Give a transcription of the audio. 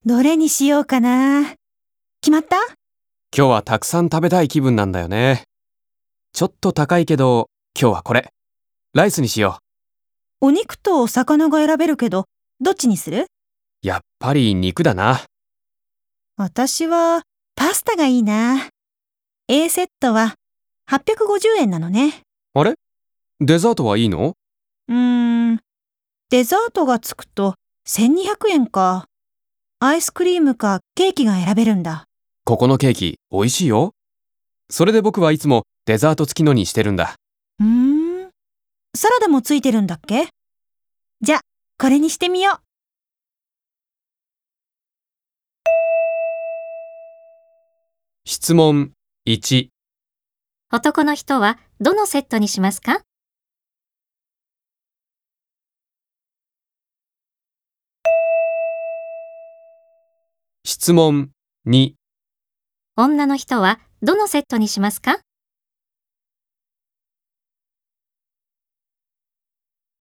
どれにしようかな。決まった？ 今日はたくさん食べたい気分なんだよね。ちょっと高いけど、今日はこれ。ライスにしよお肉とお魚が選べるけど、どっちにする？ う。やっぱり肉だな。 私はパスタがいいな。A セットは850円なのね。 あれ？デザートはいいの？ デザートがつくと1200円か。アイスクリームかケーキが選べるんだ。 ここのケーキ、美味しいよ。それで僕はいつもデザート付きのにしてるんだ。 サラダもついてるんだっけ？じゃ、これにしてみよう。 質問1。 男の人はどのセットにしますか？ 質問2。 女の人はどのセットにしますか？